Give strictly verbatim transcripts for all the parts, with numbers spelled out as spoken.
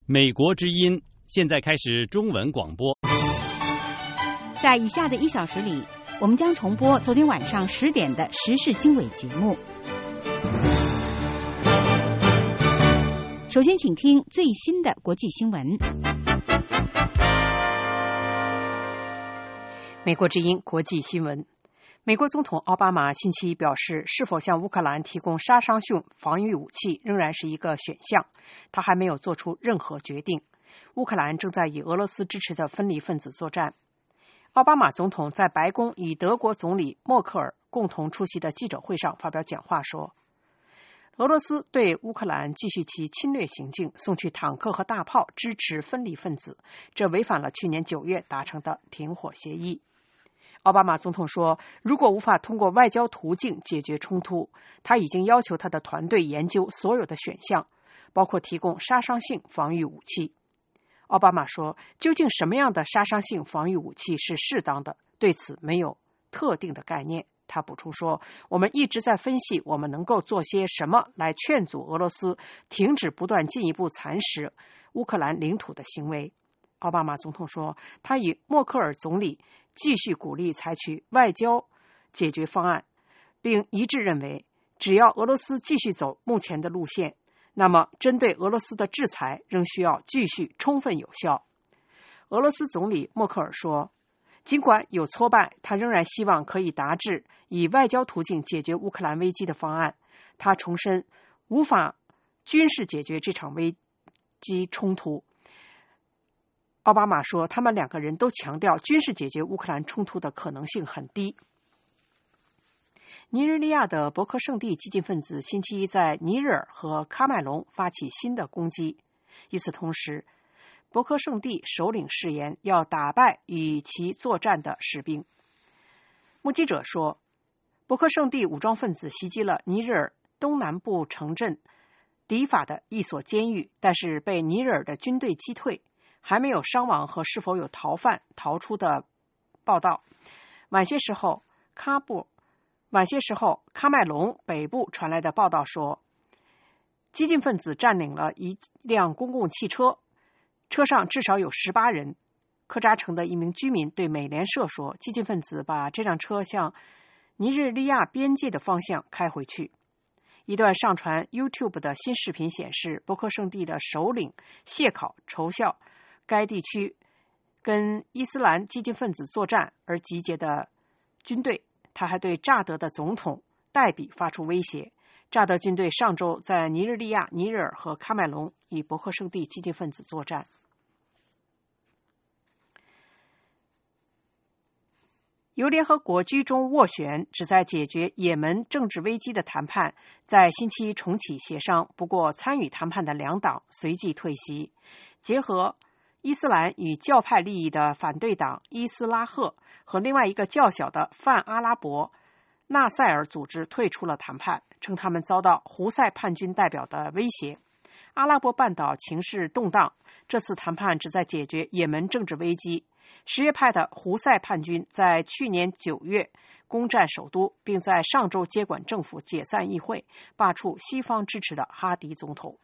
美国之音现在开始中文广播。 在以下的一小时里，我们将重播昨天晚上十点的时事经纬节目。首先，请听最新的国际新闻。 美国之音国际新闻。美国总统奥巴马星期一表示，是否向乌克兰提供杀伤性防御武器仍然是一个选项，他还没有做出任何决定。乌克兰正在与俄罗斯支持的分离分子作战。奥巴马总统在白宫与德国总理默克尔共同出席的记者会上发表讲话说，俄罗斯对乌克兰继续其侵略行径送去坦克和大炮支持分离分子，这违反了去年九月达成的停火协议。奥巴马总统说，如果无法通过外交途径解决冲突，他已经要求他的团队研究所有的选项，包括提供杀伤性防御武器。奥巴马说，究竟什么样的杀伤性防御武器是适当的，对此没有特定的概念。他补充说，我们一直在分析我们能够做些什么来劝阻俄罗斯停止不断进一步蚕食乌克兰领土的行为。奥巴马总统说，他与默克尔总理继续鼓励采取外交解决方案，并一致认为，只要俄罗斯继续走目前的路线，那么针对俄罗斯的制裁仍需要继续充分有效。俄罗斯总理默克尔说，尽管有挫败，他仍然希望可以达至以外交途径解决乌克兰危机的方案。他重申，无法军事解决这场危机冲突。奥巴马说，他们两个人都强调军事解决乌克兰冲突的可能性很低。尼日利亚的博克圣地激进分子星期一在尼日尔和喀麦隆发起新的攻击。与此同时，博克圣地首领誓言要打败与其作战的士兵。目击者说，博克圣地武装分子袭击了尼日尔东南部城镇迪法的一所监狱，但是被尼日尔的军队击退，还没有伤亡和是否有逃犯逃出的报道。晚些时候，喀布晚些时候，喀麦隆北部传来的报道说，激进分子占领了一辆公共汽车，车上至少有十八人。科扎城的一名居民对美联社说，激进分子把这辆车向尼日利亚边界的方向开回去。一段上传 YouTube 的新视频显示，博克圣地的首领谢考嘲笑该地区跟伊斯兰激进分子作战而集结的军队。他还对乍得的总统代比发出威胁。乍得军队上周在尼日利亚、尼日尔和喀麦隆与博克圣地激进分子作战。由联合国居中斡旋旨在解决也门政治危机的谈判在星期一重启协商，不过参与谈判的两党随即退席。结合伊斯兰与教派利益的反对党伊斯拉赫和另外一个较小的泛阿拉伯纳赛尔组织退出了谈判，称他们遭到胡塞叛军代表的威胁。阿拉伯半岛情势动荡，这次谈判旨在解决也门政治危机。什叶派的胡塞叛军在去年九月攻占首都，并在上周接管政府，解散议会，罢黜西方支持的哈迪总统。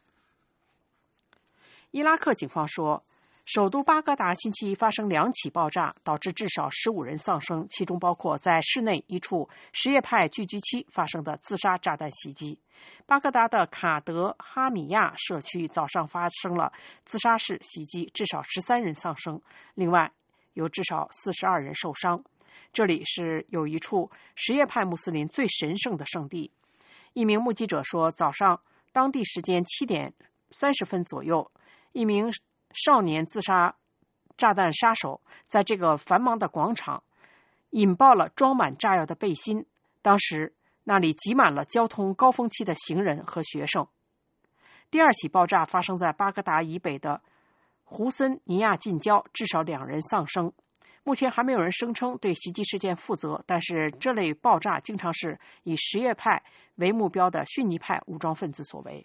伊拉克警方说，首都巴格达星期一发生两起爆炸，导致至少十五人丧生，其中包括在市内一处什叶派聚居区发生的自杀炸弹袭击。巴格达的卡德哈米亚社区早上发生了自杀式袭击，至少十三人丧生，另外有至少四十二人受伤。这里是有一处什叶派穆斯林最神圣的圣地。一名目击者说，早上当地时间七点三十分左右，一名少年自杀炸弹杀手在这个繁忙的广场引爆了装满炸药的背心，当时那里挤满了交通高峰期的行人和学生。第二起爆炸发生在巴格达以北的胡森尼亚近郊，至少两人丧生。目前还没有人声称对袭击事件负责，但是这类爆炸经常是以什叶派为目标的逊尼派武装分子所为。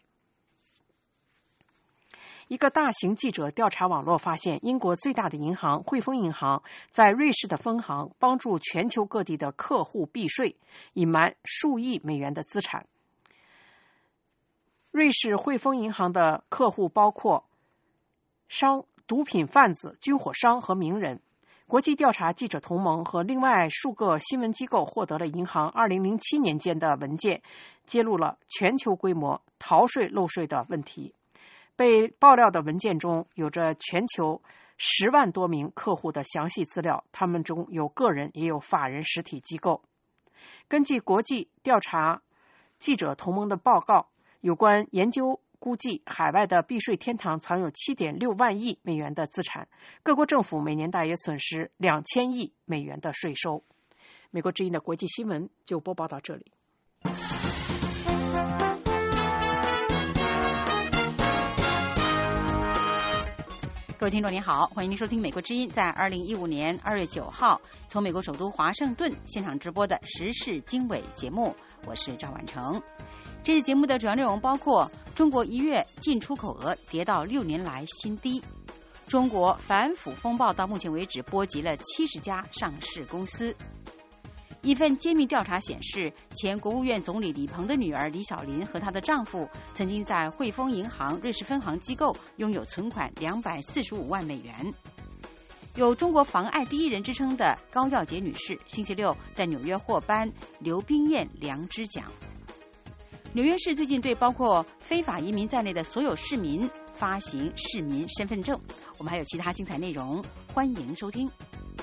一个大型记者调查网络发现，英国最大的银行汇丰银行在瑞士的分行帮助全球各地的客户避税，隐瞒数亿美元的资产。瑞士汇丰银行的客户包括商、毒品贩子、军火商和名人。国际调查记者同盟和另外数个新闻机构获得了银行二零零七年间的文件，揭露了全球规模逃税漏税的问题。被爆料的文件中有着全球十万多名客户的详细资料，他们中有个人也有法人实体机构。根据国际调查记者同盟的报告，有关研究估计海外的避税天堂藏有 七点六万亿美元的资产，各国政府每年大约损失两千亿美元的税收。美国之音的国际新闻就播报到这里。 各位听众您好，欢迎您收听美国之音在二零一五年二月九号从美国首都华盛顿现场直播的时事经纬节目，我是赵婉成。这期节目的主要内容包括：中国一月进出口额跌到六年来新低；中国反腐风暴到目前为止波及了七十家上市公司；一份揭秘调查显示，前国务院总理李鹏的女儿李小琳和她的丈夫曾经在汇丰银行瑞士分行机构拥有存款两百四十五万美元。有中国妨碍第一人之称的高耀洁女士，星期六在纽约获颁刘冰燕良知奖。纽约市最近对包括非法移民在内的所有市民发行市民身份证。我们还有其他精彩内容，欢迎收听。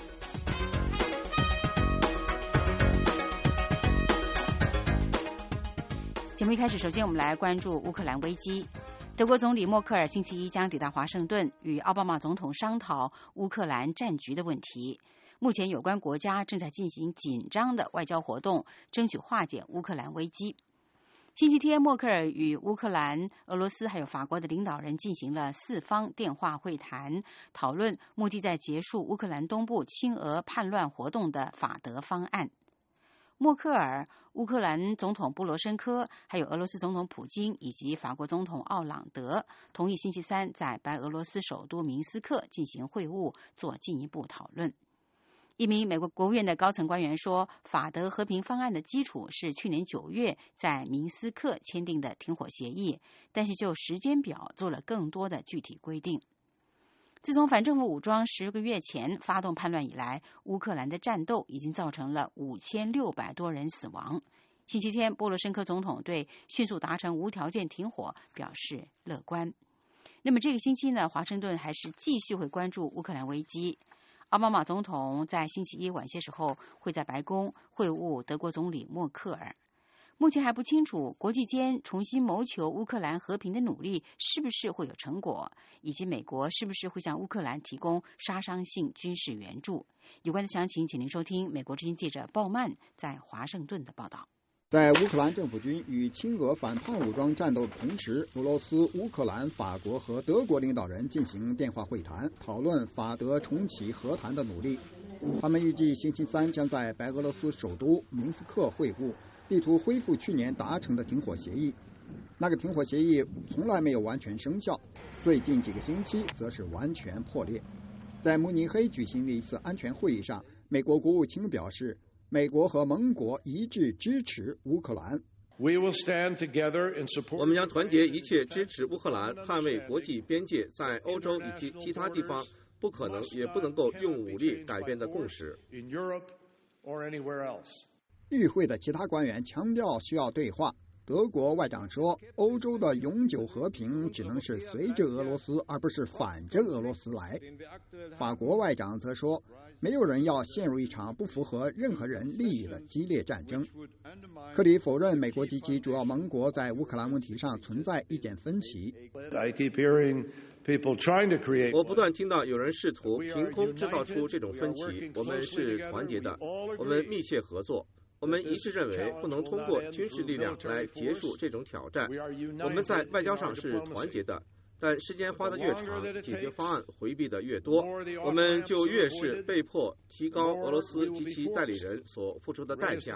节目一开始，首先我们来关注乌克兰危机。德国总理默克尔星期一将抵达华盛顿，与奥巴马总统商讨乌克兰战局的问题。目前有关国家正在进行紧张的外交活动，争取化解乌克兰危机。星期天，默克尔与乌克兰、俄罗斯还有法国的领导人进行了四方电话会谈，讨论目的在结束乌克兰东部亲俄叛乱活动的法德方案。默克尔、乌克兰总统波罗申科，还有俄罗斯总统普京以及法国总统奥朗德同意星期三在白俄罗斯首都明斯克进行会晤，做进一步讨论。一名美国国务院的高层官员说，法德和平方案的基础是去年九月在明斯克签订的停火协议，但是就时间表做了更多的具体规定。自从反政府武装十个月前发动叛乱以来，乌克兰的战斗已经造成了五千六百多人死亡。星期天，波罗申科总统对迅速达成无条件停火表示乐观。那么这个星期呢，华盛顿还是继续会关注乌克兰危机。奥巴马总统在星期一晚些时候会在白宫会晤德国总理默克尔。目前还不清楚国际间重新谋求乌克兰和平的努力是不是会有成果，以及美国是不是会向乌克兰提供杀伤性军事援助。有关的详情，请您收听美国之音记者鲍曼在华盛顿的报道。 在乌克兰政府军与亲俄反叛武装战斗的同时，俄罗斯、乌克兰、法国和德国领导人进行电话会谈，讨论法德重启和谈的努力。他们预计星期三将在白俄罗斯首都明斯克会晤，力图恢复去年达成的停火协议。那个停火协议从来没有完全生效，最近几个星期则是完全破裂。在慕尼黑举行的一次安全会议上，美国国务卿表示，美国和盟国一致支持乌克兰。 我们将团结一切支持乌克兰捍卫国际边界在欧洲以及其他地方不可能也不能够用武力改变的共识。 与会的其他官员强调需要对话。德国外长说，欧洲的永久和平只能是随着俄罗斯，而不是反着俄罗斯来。法国外长则说，没有人要陷入一场不符合任何人利益的激烈战争。克里否认美国及其主要盟国在乌克兰问题上存在意见分歧。 我不断听到有人试图凭空制造出这种分歧。我们是团结的，我们密切合作。我们一致认为不能通过军事力量来结束这种挑战。我们在外交上是团结的，但时间花得越长，解决方案回避的越多，我们就越是被迫提高俄罗斯及其代理人所付出的代价。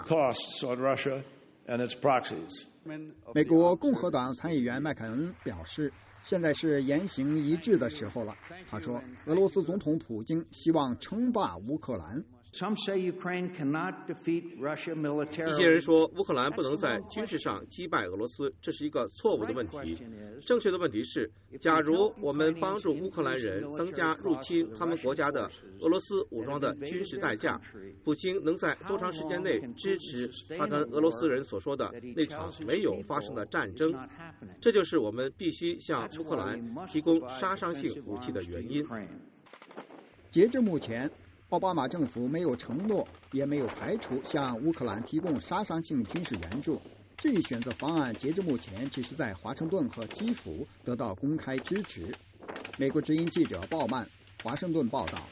美国共和党参议员麦凯恩表示，现在是言行一致的时候了。他说，俄罗斯总统普京希望称霸乌克兰。 一些人说乌克兰不能在军事上击败俄罗斯，这是一个错误的问题。正确的问题是，假如我们帮助乌克兰人增加入侵他们国家的俄罗斯武装的军事代价，普京能在多长时间内支持他跟俄罗斯人所说的那场没有发生的战争？这就是我们必须向乌克兰提供杀伤性武器的原因。 截至目前，奥巴马政府没有承诺，也没有排除向乌克兰提供杀伤性军事援助。这一选择方案截至目前只是在华盛顿和基辅得到公开支持。美国之音记者鲍曼，华盛顿报道。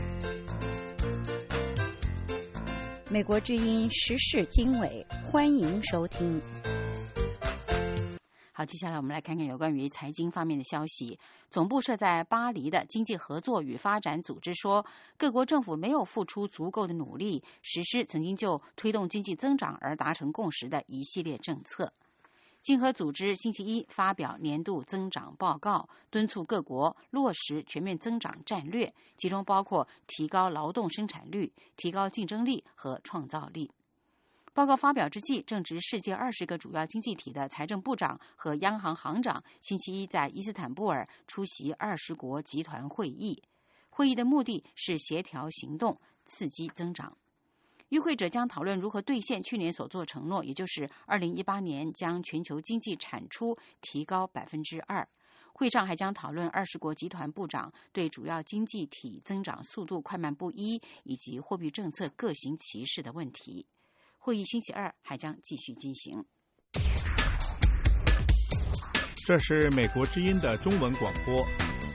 美国之音时事经纬，欢迎收听。 好，接下来我们来看看有关于财经方面的消息。总部设在巴黎的经济合作与发展组织说，各国政府没有付出足够的努力，实施曾经就推动经济增长而达成共识的一系列政策。经合组织星期一发表年度增长报告，敦促各国落实全面增长战略，其中包括提高劳动生产率、提高竞争力和创造力。报告发表之际，正值世界二十个主要经济体的财政部长和央行行长星期一在伊斯坦布尔出席二十国集团会议。会议的目的是协调行动，刺激增长。与会者将讨论如何兑现去年所做承诺，也就是二零一八年将全球经济产出提高百分之二。会上还将讨论二十国集团部长对主要经济体增长速度快慢不一以及货币政策各行其事的问题。会议星期二还将继续进行。 这是美国之音的中文广播。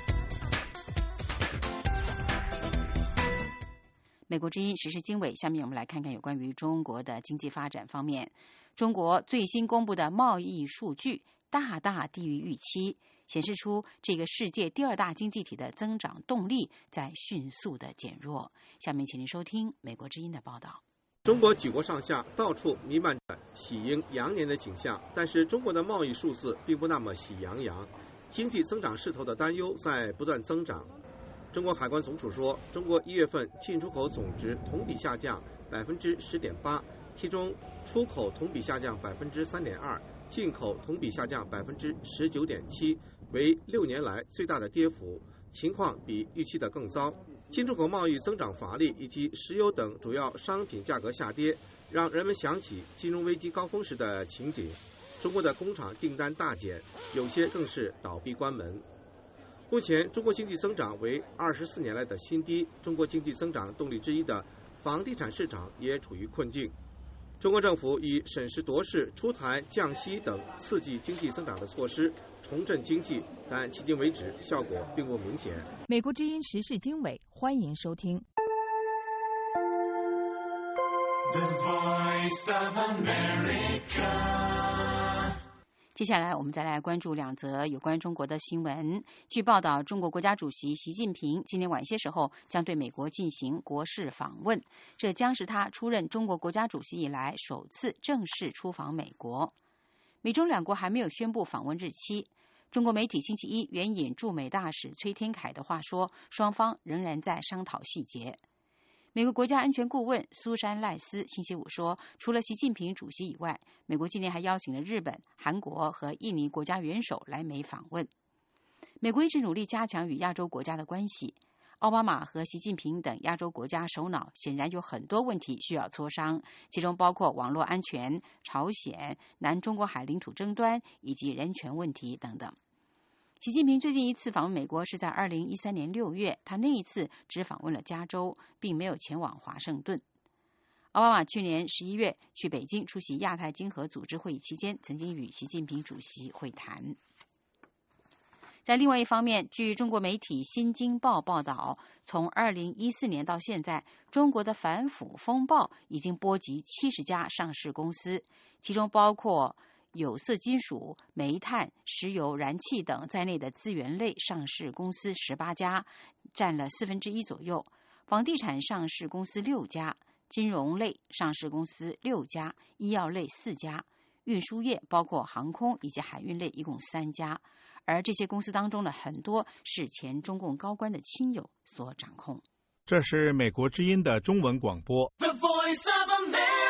美国之音时事经纬，下面我们来看看有关于中国的经济发展方面。中国最新公布的贸易数据大大低于预期，显示出这个世界第二大经济体的增长动力在迅速的减弱。下面请您收听美国之音的报道。 中国举国上下到处弥漫着喜迎羊年的景象，但是中国的贸易数字并不那么喜洋洋，经济增长势头的担忧在不断增长。中国海关总署说，中国一月份进出口总值同比下降百分之十点八，其中出口同比下降百分之三点二，进口同比下降百分之十九点七，为六年来最大的跌幅，情况比预期的更糟。进出口贸易增长乏力以及石油等主要商品价格下跌，让人们想起金融危机高峰时的情景。中国的工厂订单大减，有些更是倒闭关门。目前，中国经济增长为二十四年来的新低。中国经济增长动力之一的房地产市场也处于困境。中国政府以审时度势、出台降息等刺激经济增长的措施，重振经济，但迄今为止效果并不明显。 美国之音时事经纬，欢迎收听。 The Voice of America。 接下来我们再来关注两则有关中国的新闻。据报道，中国国家主席习近平今天晚些时候将对美国进行国事访问，这将是他出任中国国家主席以来首次正式出访美国。美中两国还没有宣布访问日期。中国媒体星期一援引驻美大使崔天凯的话说，双方仍然在商讨细节。美国国家安全顾问苏珊赖斯星期五说，除了习近平主席以外，美国今年还邀请了日本、韩国和印尼国家元首来美访问。美国一直努力加强与亚洲国家的关系。奥巴马和习近平等亚洲国家首脑显然有很多问题需要磋商，其中包括网络安全、朝鲜、南中国海领土争端以及人权问题等等。习近平最近一次访问美国是在二零一三年六月，他那一次只访问了加州，并没有前往华盛顿。奥巴马去年十一月去北京出席亚太经合组织会议期间，曾经与习近平主席会谈。在另外一方面，据中国媒体《新京报》报道，从二零一四年到现在，中国的反腐风暴已经波及七十家上市公司，其中包括有色金属、煤炭、石油、燃气等在内的资源类上市公司十八家，占了四分之一左右；房地产上市公司六家，金融类上市公司六家，医药类四家，运输业包括航空以及海运类一共三家。而这些公司当中的很多是前中共高官的亲友所掌控。 这是美国之音的中文广播。 The Voice of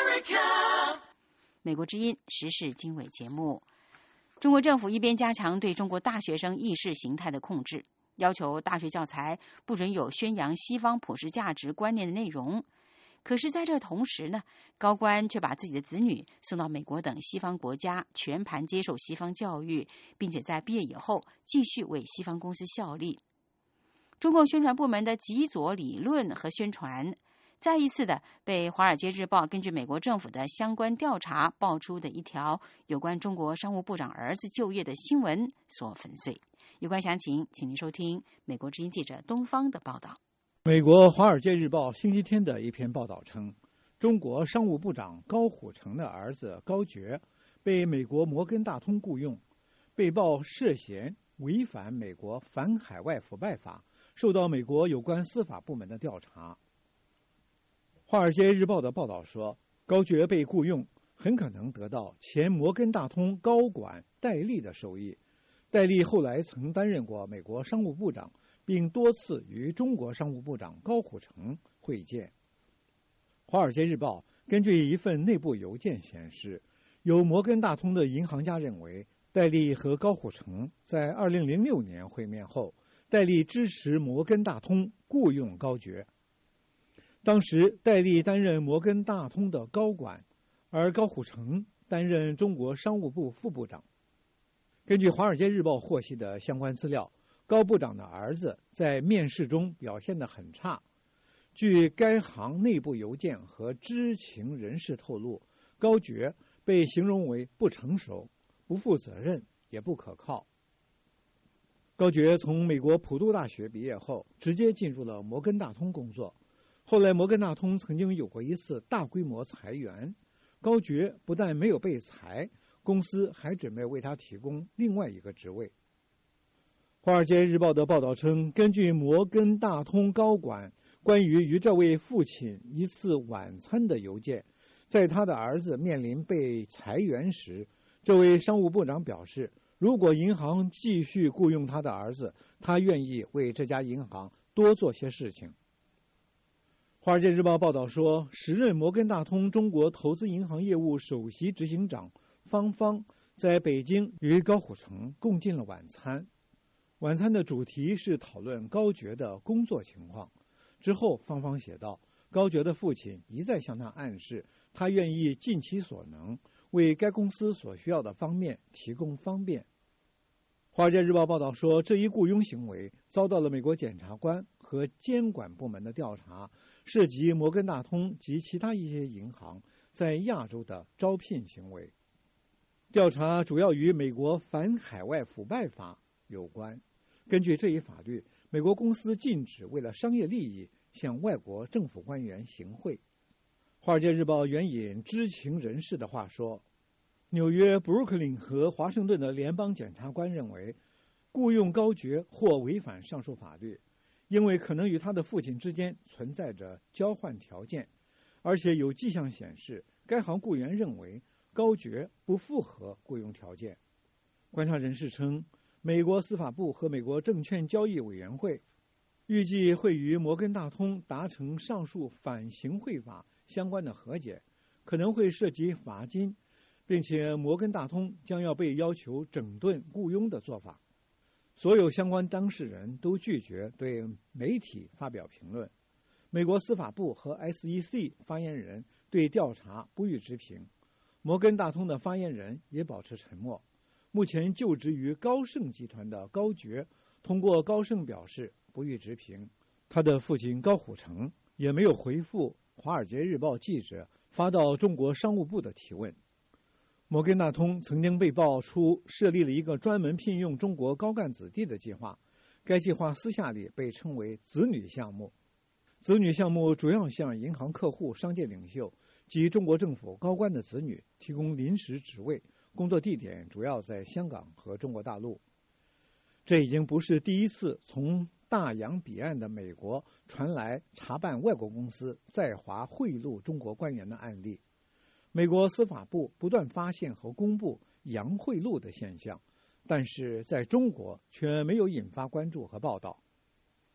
America。 美国之音时事经纬节目。中国政府一边加强对中国大学生意识形态的控制，要求大学教材不准有宣扬西方普世价值观念的内容。可是在这同时呢，高官却把自己的子女送到美国等西方国家，全盘接受西方教育，并且在毕业以后继续为西方公司效力。中共宣传部门的极左理论和宣传，再一次的被《华尔街日报》根据美国政府的相关调查爆出的一条有关中国商务部长儿子就业的新闻所粉碎。有关详情，请您收听美国之音记者东方的报道。 美国《华尔街日报》星期天的一篇报道称，中国商务部长高虎城的儿子高觉被美国摩根大通雇佣，被曝涉嫌违反美国反海外腐败法，受到美国有关司法部门的调查。《华尔街日报》的报道说，高觉被雇佣很可能得到前摩根大通高管戴利的收益。戴利后来曾担任过美国商务部长，并多次与中国商务部长高虎城会见。《华尔街日报》根据一份内部邮件显示，有摩根大通的银行家认为，戴利和高虎城在二零零六年会面后，戴利支持摩根大通雇佣高觉。当时戴利担任摩根大通的高管，而高虎城担任中国商务部副部长。根据《华尔街日报》获悉的相关资料，高部长的儿子在面试中表现得很差。据该行内部邮件和知情人士透露，高觉被形容为不成熟、不负责任，也不可靠。高觉从美国普渡大学毕业后，直接进入了摩根大通工作。后来摩根大通曾经有过一次大规模裁员，高觉不但没有被裁，公司还准备为他提供另外一个职位。《华尔街日报》的报道称，根据摩根大通高管关于与这位父亲一次晚餐的邮件，在他的儿子面临被裁员时，这位商务部长表示，如果银行继续雇佣他的儿子，他愿意为这家银行多做些事情。《华尔街日报》报道说，时任摩根大通中国投资银行业务首席执行长方方在北京与高虎城共进了晚餐。晚餐的主题是讨论高觉的工作情况。之后方方写道，高觉的父亲一再向他暗示，他愿意尽其所能为该公司所需要的方面提供方便。《华尔街日报》报道说，这一雇佣行为遭到了美国检察官和监管部门的调查，涉及摩根大通及其他一些银行在亚洲的招聘行为。调查主要与美国反海外腐败法有关。根据这一法律，美国公司禁止为了商业利益向外国政府官员行贿。《华尔街日报》援引知情人士的话说，纽约、布鲁克林和华盛顿的联邦检察官认为，雇佣高觉或违反上述法律，因为可能与他的父亲之间存在着交换条件，而且有迹象显示，该行雇员认为高觉不符合雇佣条件。观察人士称，美国司法部和美国证券交易委员会预计会与摩根大通达成上述反行贿法相关的和解，可能会涉及罚金，并且摩根大通将要被要求整顿雇佣的做法。所有相关当事人都拒绝对媒体发表评论。美国司法部和 S E C 发言人对调查不予置评，摩根大通的发言人也保持沉默。目前就职于高盛集团的高觉通过高盛表示不予置评，他的父亲高虎城也没有回复《华尔街日报》记者发到中国商务部的提问。摩根大通曾经被爆出设立了一个专门聘用中国高干子弟的计划，该计划私下里被称为子女项目。子女项目主要向银行客户、商界领袖及中国政府高官的子女提供临时职位，工作地点主要在香港和中国大陆。这已经不是第一次从大洋彼岸的美国传来查办外国公司在华贿赂中国官员的案例。美国司法部不断发现和公布洋贿赂的现象，但是在中国却没有引发关注和报道。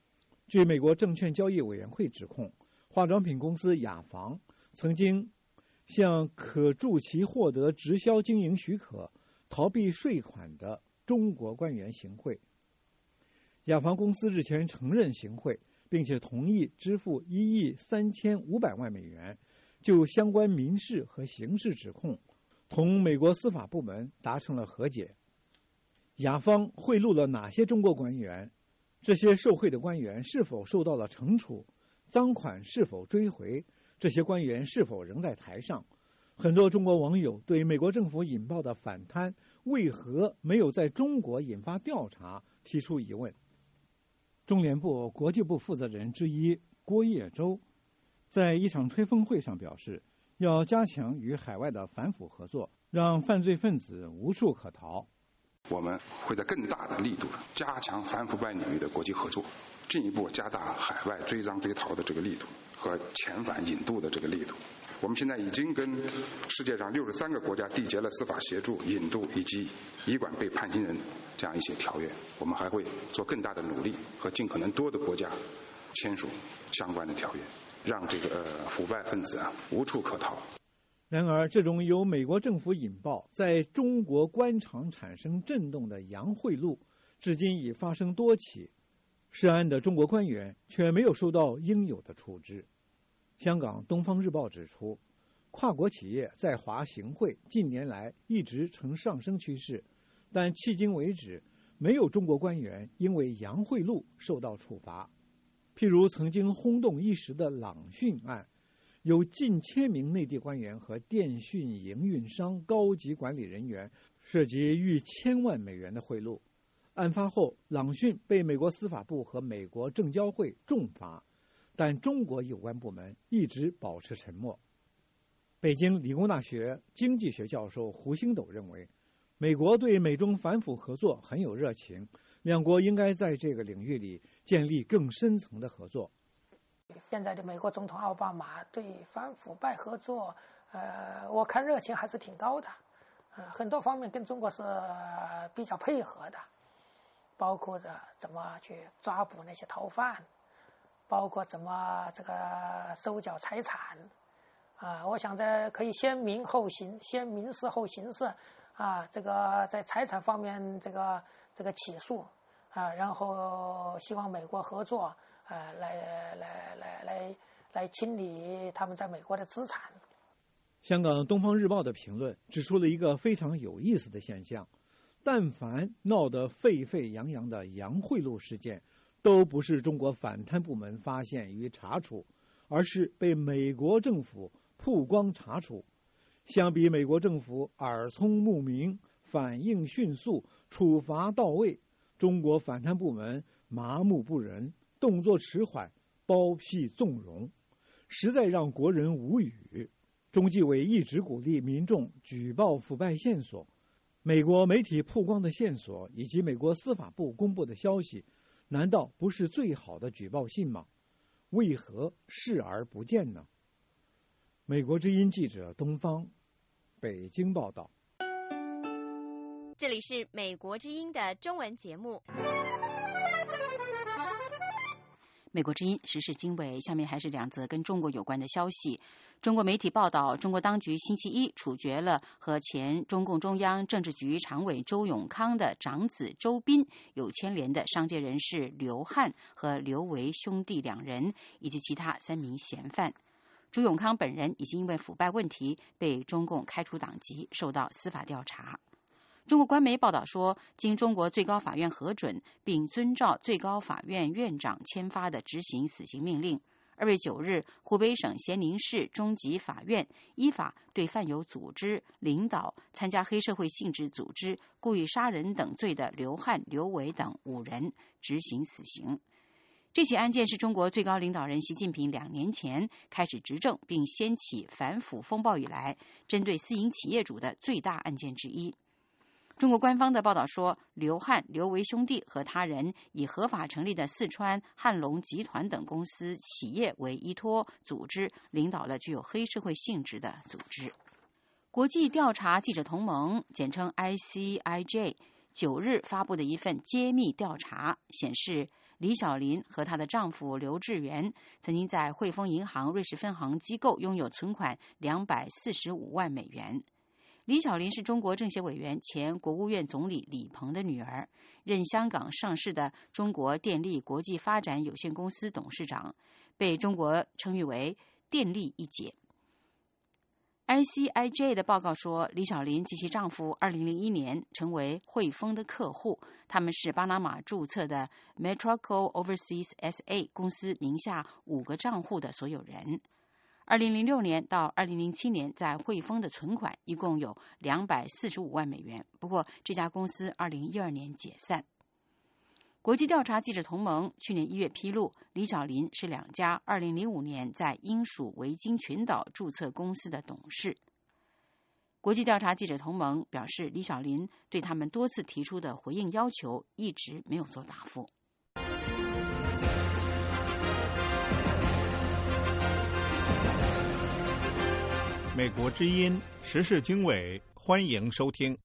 据美国证券交易委员会指控，化妆品公司雅房曾经向可助其获得直销经营许可、逃避税款的中国官员行贿。雅房公司日前承认行贿，并且同意支付一亿三千五百万美元，就相关民事和刑事指控，同美国司法部门达成了和解。雅方贿赂了哪些中国官员？这些受贿的官员是否受到了惩处？赃款是否追回？这些官员是否仍在台上？很多中国网友对美国政府引爆的反贪为何没有在中国引发调查提出疑问。中联部国际部负责人之一郭叶洲在一场吹风会上表示，要加强与海外的反腐合作，让犯罪分子无处可逃。 我们会在更大的力度加强反腐败领域的国际合作，进一步加大海外追赃追逃的这个力度和遣返引渡的这个力度。我们现在已经跟世界上六十三个国家缔结了司法协助、引渡以及移管被判刑人这样一些条约。我们还会做更大的努力，和尽可能多的国家签署相关的条约，让这个、呃、腐败分子啊无处可逃。 然而，这种由美国政府引爆，在中国官场产生震动的洋贿赂，至今已发生多起，涉案的中国官员却没有受到应有的处置。香港《东方日报》指出，跨国企业在华行贿近年来一直呈上升趋势，但迄今为止，没有中国官员因为洋贿赂受到处罚。譬如曾经轰动一时的朗讯案，有近千名内地官员和电讯营运商高级管理人员涉及逾千万美元的贿赂。案发后，朗讯被美国司法部和美国证交会重罚，但中国有关部门一直保持沉默。北京理工大学经济学教授胡星斗认为，美国对美中反腐合作很有热情，两国应该在这个领域里建立更深层的合作。 现在的美国总统奥巴马对反腐败合作，呃，我看热情还是挺高的，呃，很多方面跟中国是比较配合的，包括着怎么去抓捕那些逃犯，包括怎么这个收缴财产，啊、呃，我想这可以先民后刑，先民事后刑事，啊，这个在财产方面这个这个起诉，啊，然后希望美国合作。呃，来来来来来清理他们在美国的资产。 香港《东方日报》的评论指出了一个非常有意思的现象：但凡闹得沸沸扬扬的洋贿赂事件，都不是中国反贪部门发现与查处，而是被美国政府曝光查处。相比美国政府耳聪目明、反应迅速、处罚到位，中国反贪部门麻木不仁、动作迟缓、包庇纵容，实在让国人无语。中纪委一直鼓励民众举报腐败线索，美国媒体曝光的线索以及美国司法部公布的消息，难道不是最好的举报信吗？为何视而不见呢？美国之音记者东方，北京报道。 这里是美国之音的中文节目。 美国之音时事经纬，下面还是两则跟中国有关的消息。中国媒体报道，中国当局星期一处决了和前中共中央政治局常委周永康的长子周斌有牵连的商界人士刘汉和刘维兄弟两人，以及其他三名嫌犯。朱永康本人已经因为腐败问题被中共开除党籍，受到司法调查。中国官媒报道说，经中国最高法院核准，并遵照最高法院院长签发的执行死刑命令，二月九日，湖北省咸宁市中级法院依法对犯有组织、领导、参加黑社会性质组织、故意杀人等罪的刘汉、刘维等五人执行死刑。这起案件是中国最高领导人习近平两年前开始执政并掀起反腐风暴以来，针对私营企业主的最大案件之一。中国官方的报道说，刘汉、刘维兄弟和他人以合法成立的四川汉龙集团等公司企业为依托，组织领导了具有黑社会性质的组织。国际调查记者同盟简称 I C I J 九日发布的一份揭秘调查显示， 李小林和她的丈夫刘志元曾经在汇丰银行瑞士分行机构拥有存款两百四十五万美元。李小林是中国政协委员、前国务院总理李鹏的女儿，任香港上市的中国电力国际发展有限公司董事长，被中国称誉为电力一姐。I C I J 的报告说，李小林及其丈夫二零零一年成为汇丰的客户，他们是巴拿马注册的 Metraco Overseas S A 公司名下五个账户的所有人。二零零六年到二零零七年在汇丰的存款一共有两百四十五万美元，不过这家公司二零一二年解散。国际调查记者同盟去年一月披露，李小林是两家二零零五年在英属维京群岛注册公司的董事。国际调查记者同盟表示，李小林对他们多次提出的回应要求一直没有做答复。 美国之音时事经纬，欢迎收听。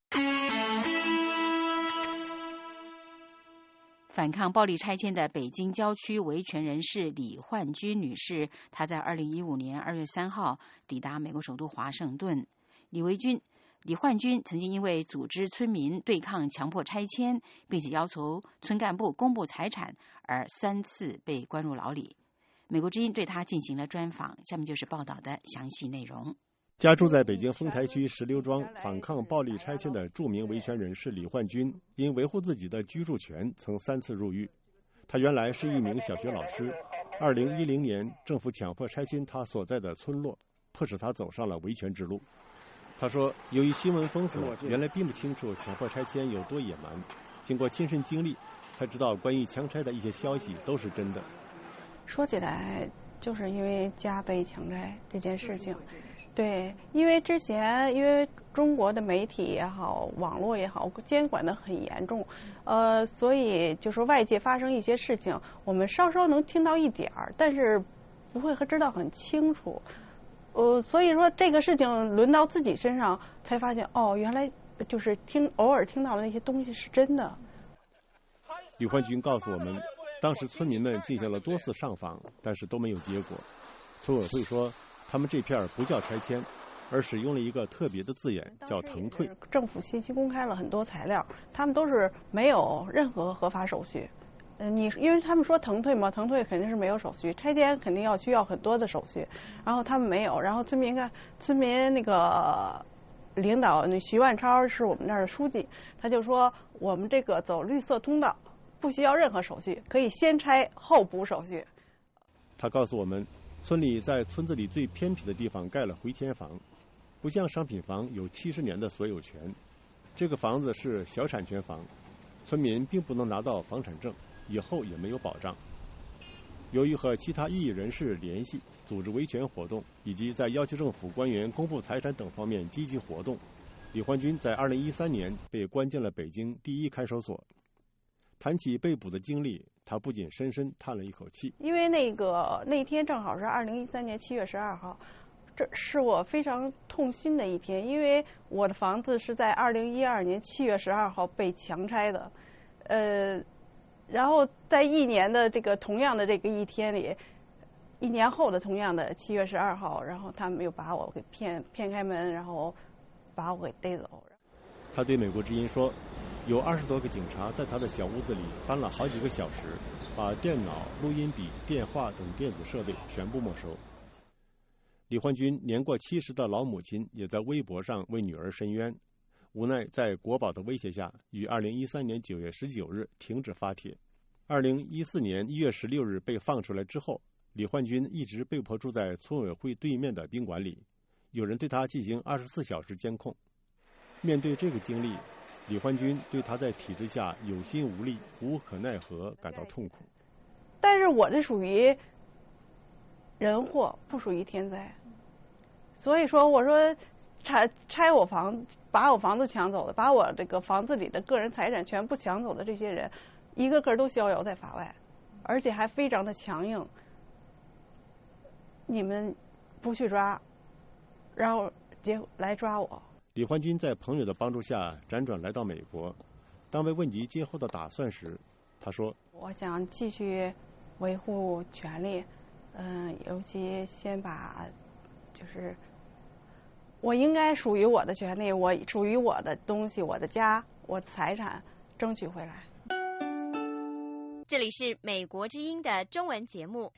反抗暴力拆迁的北京郊区维权人士李焕君女士，她在二零一五年二月三号抵达美国首都华盛顿。李维君、李焕君曾经因为组织村民对抗强迫拆迁，并且要求村干部公布财产，而三次被关入牢里。美国之音对她进行了专访，下面就是报道的详细内容。 家住在北京丰台区石榴庄，反抗暴力拆迁的著名维权人士李焕君，因维护自己的居住权，曾三次入狱。他原来是一名小学老师，二零一零年政府强迫拆迁他所在的村落，迫使他走上了维权之路。他说，由于新闻封锁，原来并不清楚强迫拆迁有多野蛮，经过亲身经历，才知道关于强拆的一些消息都是真的。 说起来，就是因为家被强拆这件事情。对，因为之前因为中国的媒体也好，网络也好，监管的很严重，呃，所以就是外界发生一些事情，我们稍稍能听到一点儿，但是不会知道很清楚。呃，所以说这个事情轮到自己身上，才发现哦，原来就是听偶尔听到的那些东西是真的。 李焕君告诉我们，当时村民们进行了多次上访，但是都没有结果。村委会说，他们这片不叫拆迁，而使用了一个特别的字眼，叫腾退。 政府信息公开了很多材料，他们都是没有任何合法手续。嗯，你因为他们说腾退嘛，腾退肯定是没有手续，拆迁肯定要需要很多的手续，然后他们没有。然后村民看，村民那个领导那徐万超是我们那儿的书记，他就说我们这个走绿色通道，不需要任何手续，可以先拆后补手续。 他告诉我们，村里在村子里最偏僻的地方盖了回迁房，不像商品房有七十年的所有权，这个房子是小产权房，村民并不能拿到房产证，以后也没有保障。由于和其他异议人士联系，组织维权活动，以及在要求政府官员公布财产等方面积极活动，李焕君在二零一三年被关进了北京第一看守所。谈起被捕的经历，他不仅深深叹了一口气。 因为那个那天正好是二零一三年七月十二号，这是我非常痛心的一天，因为我的房子是在二零一二年七月十二号被强拆的，呃，然后在一年的这个同样的这个一天里，一年后的同样的七月十二号，然后他们又把我给骗骗开门，然后把我给逮走。 他对美国之音说，有二十多个警察在他的小屋子里翻了好几个小时，把电脑、录音笔、电话等电子设备全部没收。李焕君年过七十的老母亲也在微博上为女儿申冤，无奈在国保的威胁下，于二零一三年九月十九日停止发帖。二零一四年一月十六日被放出来之后，李焕君一直被迫住在村委会对面的宾馆里，有人对他进行二十四小时监控。面对这个经历，李焕君对他在体制下有心无力、无可奈何感到痛苦。 但是我这属于人祸，不属于天灾。所以说，我说拆拆我房，把我房子抢走的，把我这个房子里的个人财产全部抢走的这些人，一个个都逍遥在法外，而且还非常的强硬。你们不去抓，然后结来抓我。 李焕君在朋友的帮助下辗转来到美国，当被问及今后的打算时， 他说：“ 我想继续维护权利，嗯、呃，尤其先把就是我应该属于我的权利，我属于我的东西，我的家，我的财产争取回来。” 这里是美国之音的中文节目。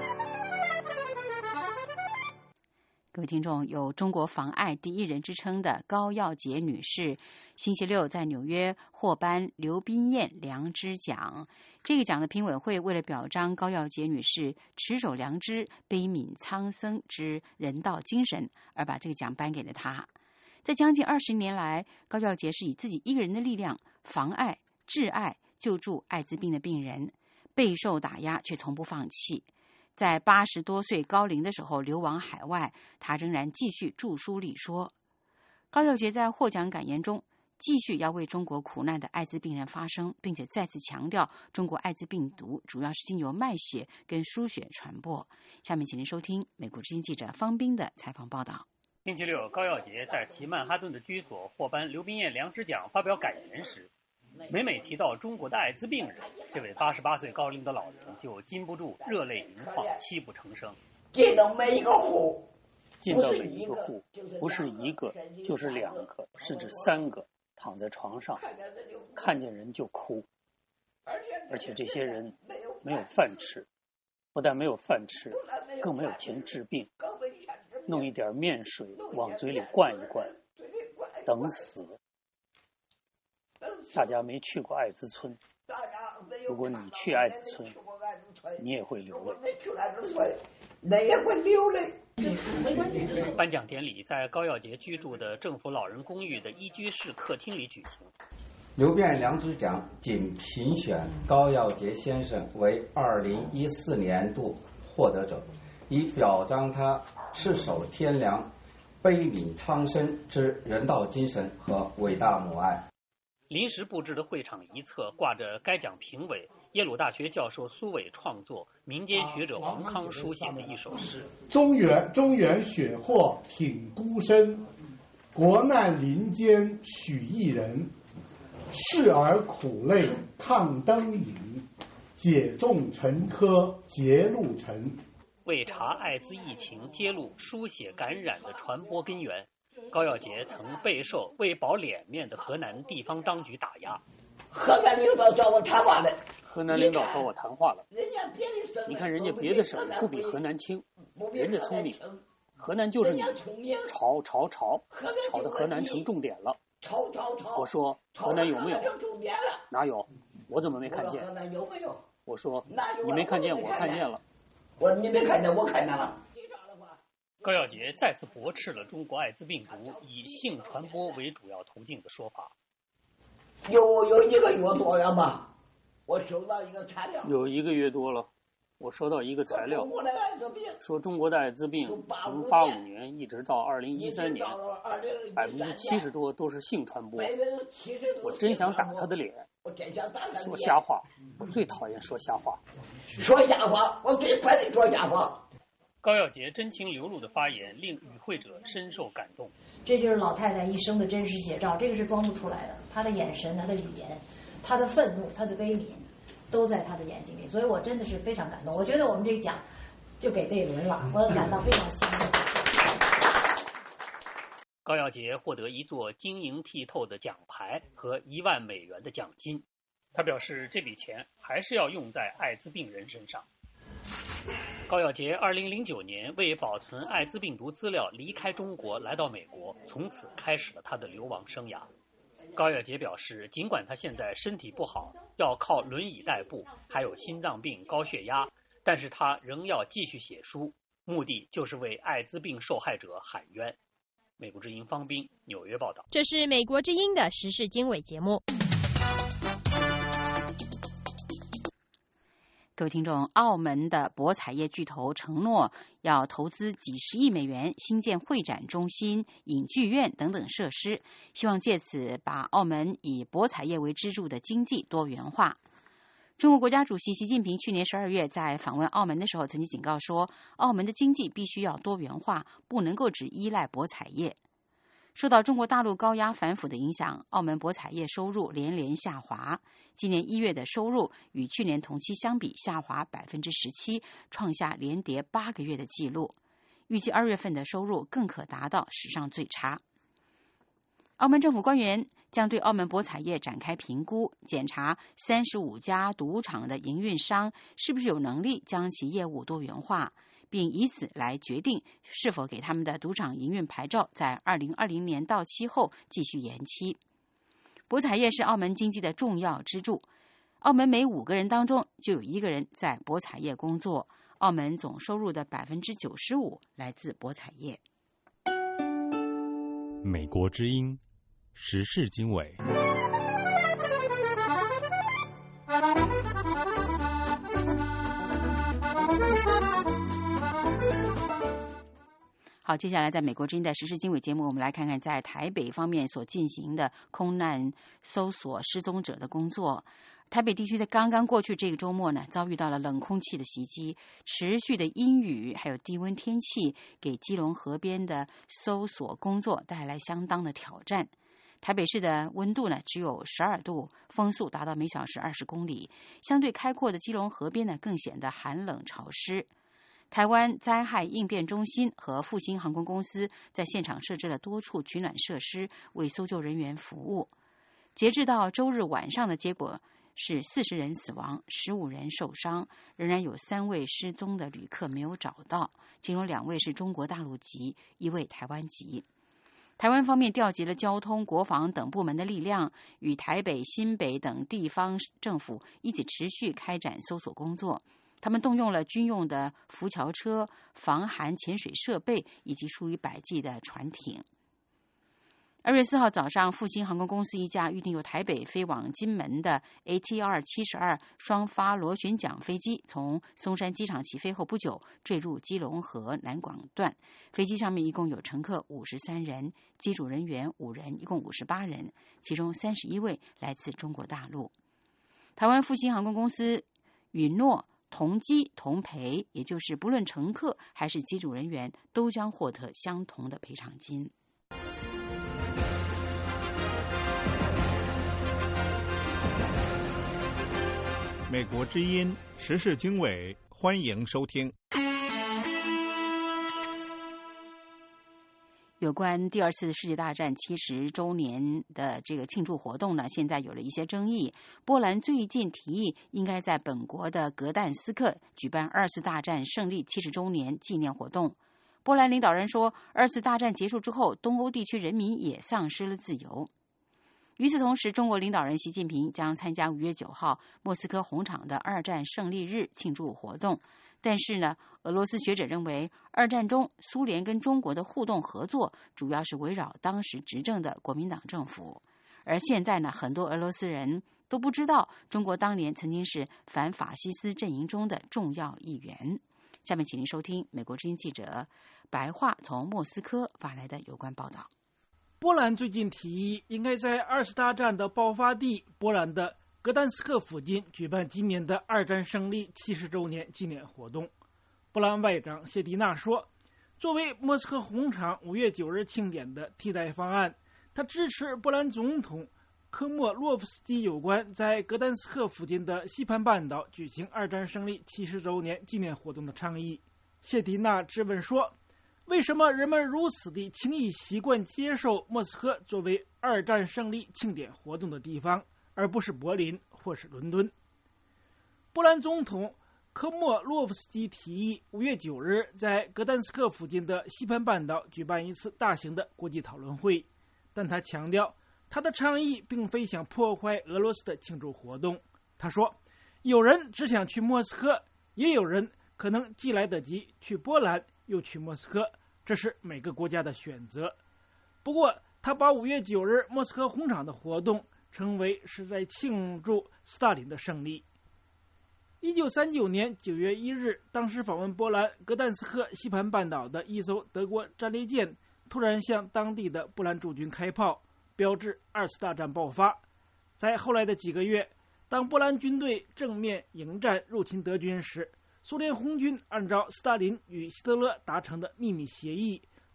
各位听众，有中国防癌第一人之称的高耀洁女士，星期六在纽约获颁刘彬燕良知奖。这个奖的评委会为了表彰高耀洁女士持守良知、悲悯苍生之人道精神，而把这个奖颁给了她。在将近二十年来，高耀洁是以自己一个人的力量防癌、治癌、救助艾滋病的病人，备受打压却从不放弃。在八十多岁高龄的时候流亡海外，他仍然继续著书立说。高耀洁在获奖感言中继续要为中国苦难的艾滋病人发声，并且再次强调中国艾滋病毒主要是经由脉血跟输血传播。下面请您收听美国之音记者方斌的采访报道。 星期六，高耀洁在其曼哈顿的居所获颁刘彬燕良知奖发表感言时，每每提到中国的艾滋病人，这位八十八岁高龄的老人就禁不住热泪盈眶，泣不成声。 进到每一个户， 进到每一个户，不是一个就是两个，甚至三个，躺在床上，看见人就哭。而且这些人没有饭吃，不但没有饭吃，更没有钱治病，弄一点面水往嘴里灌一灌，等死。大家没去过艾滋村，如果你去艾滋村，你也会流泪。 那也会流泪。 颁奖典礼在高耀洁居住的政府老人公寓的一居室客厅里举行。 刘彬燕良知奖仅评选高耀洁先生为二零一四年度获得者，以表彰他赤手天良、悲悯苍生之人道精神和伟大母爱。 临时布置的会场一侧挂着该奖评委耶鲁大学教授苏伟创作、民间学者王康书写的一首诗： 中原中原雪货挺孤身，国难林间许一人。视而苦泪抗灯影，解重沉疴结路尘。 为查艾滋疫情揭露输血感染的传播根源，高耀洁曾备受为保脸面的河南地方当局打压。 河南领导找我谈话了。 河南领导找我谈话了。你看人家别的省不比河南轻，人家聪明。河南就是你吵吵吵，吵得河南成重点了。 吵吵吵！ 我说河南有没有？哪有？我怎么没看见？ 河南有没有？ 我说你没看见，我看见了。 我说你没看见，我看见了。 高耀洁再次驳斥了中国艾滋病毒以性传播为主要途径的说法。 有有一个月多了吧？我收到一个材料。 有一个月多了，我收到一个材料，说中国的艾滋病从八五年一直到二零一三年，百分之七十多都是性传播。我真想打他的脸。说瞎话，我最讨厌说瞎话。 说瞎话，我最烦你说瞎话。 高耀洁真情流露的发言令与会者深受感动。 这就是老太太一生的真实写照，这个是装不出来的。她的眼神，她的语言，她的愤怒，她的悲悯，都在她的眼睛里。所以我真的是非常感动。我觉得我们这个奖就给这一轮了，我感到非常欣慰。 高耀洁获得一座晶莹剔透的奖牌和一万美元的奖金。他表示，这笔钱还是要用在艾滋病人身上。高耀洁二零零九年为保存艾滋病毒资料离开中国，来到美国，从此开始了他的流亡生涯。高耀洁表示，尽管他现在身体不好，要靠轮椅代步，还有心脏病、高血压，但是他仍要继续写书，目的就是为艾滋病受害者喊冤。美国之音方斌纽约报道。 这是美国之音的时事经纬节目。 各位听众，澳门的博彩业巨头承诺要投资几十亿美元新建会展中心、影剧院等等设施，希望借此把澳门以博彩业为支柱的经济多元化。中国国家主席习近平去年十二月在访问澳门的时候，曾经警告说，澳门的经济必须要多元化，不能够只依赖博彩业。 受到中国大陆高压反腐的影响，澳门博彩业收入连连下滑。今年一月的收入与去年同期相比下滑百分之十七，创下连跌八个月的纪录。预计二月份的收入更可达到史上最差。澳门政府官员将对澳门博彩业展开评估，检查三十五家赌场的营运商是不是有能力将其业务多元化，并以此来决定是否给他们的赌场营运牌照在二零二零年到期后继续延期。博彩业是澳门经济的重要支柱，澳门每五个人当中就有一个人在博彩业工作，澳门总收入的百分之九十五来自博彩业。 美国之音时事经纬。 好，接下来在美国之音的时事经纬节目，我们来看看在台北方面所进行的空难搜索失踪者的工作。台北地区在刚刚过去这个周末呢，遭遇到了冷空气的袭击，持续的阴雨还有低温天气，给基隆河边的搜索工作带来相当的挑战。台北市的温度呢只有十二度，风速达到每小时二十公里，相对开阔的基隆河边呢更显得寒冷潮湿。台湾灾害应变中心和复兴航空公司在现场设置了多处取暖设施，为搜救人员服务。截至到周日晚上的结果是四十人死亡，十五人受伤，仍然有三位失踪的旅客没有找到，其中两位是中国大陆籍，一位台湾籍。台湾方面调集了交通、国防等部门的力量，与台北、新北等地方政府一起持续开展搜索工作。他们动用了军用的浮桥车、防寒潜水设备以及数以百计的船艇。二月四号早上，复兴航空公司一架预定由台北飞往金门的 A T R 七十二双发螺旋桨飞机，从松山机场起飞后不久坠入基隆河南广段。飞机上面一共有乘客五十三人，机组人员五人，一共五十八人，其中三十一位来自中国大陆。台湾复兴航空公司允诺同机同赔，也就是不论乘客还是机组人员都将获得相同的赔偿金。 美国之音时事经纬，欢迎收听。 有关第二次世界大战七十周年的这个庆祝活动呢，现在有了一些争议。波兰最近提议应该在本国的格但斯克举办二次大战胜利七十周年纪念活动。波兰领导人说，二次大战结束之后，东欧地区人民也丧失了自由。与此同时，中国领导人习近平将参加五月九号莫斯科红场的二战胜利日庆祝活动。但是呢，俄罗斯学者认为，二战中苏联跟中国的互动合作主要是围绕当时执政的国民党政府，而现在呢，很多俄罗斯人都不知道中国当年曾经是反法西斯阵营中的重要一员。下面请您收听美国之音记者白桦从莫斯科发来的有关报道。 波兰最近提议应该在二次大战的爆发地波兰的格但斯克附近举办今年的二战胜利七十周年纪念活动。波兰外长谢蒂娜说，作为莫斯科红场五月九日庆典的替代方案，他支持波兰总统科莫洛夫斯基有关在格但斯克附近的西盘半岛举行二战胜利七十周年纪念活动的倡议。谢蒂娜质问说，为什么人们如此地轻易习惯接受莫斯科作为二战胜利庆典活动的地方，而不是柏林或是伦敦？波兰总统科莫洛夫斯基提议五月九日在格但斯克附近的西盘半岛举办一次大型的国际讨论会，但他强调他的倡议并非想破坏俄罗斯的庆祝活动。他说，有人只想去莫斯科，也有人可能既来得及去波兰又去莫斯科，这是每个国家的选择。不过他把五月九日莫斯科红场的活动称为是在庆祝斯大林的胜利。一九三九年九月一日，当时访问波兰格但斯克西盘半岛的一艘德国战列舰突然向当地的波兰驻军开炮，标志二次大战爆发。在后来的几个月，当波兰军队正面迎战入侵德军时，苏联红军按照斯大林与希特勒达成的秘密协议，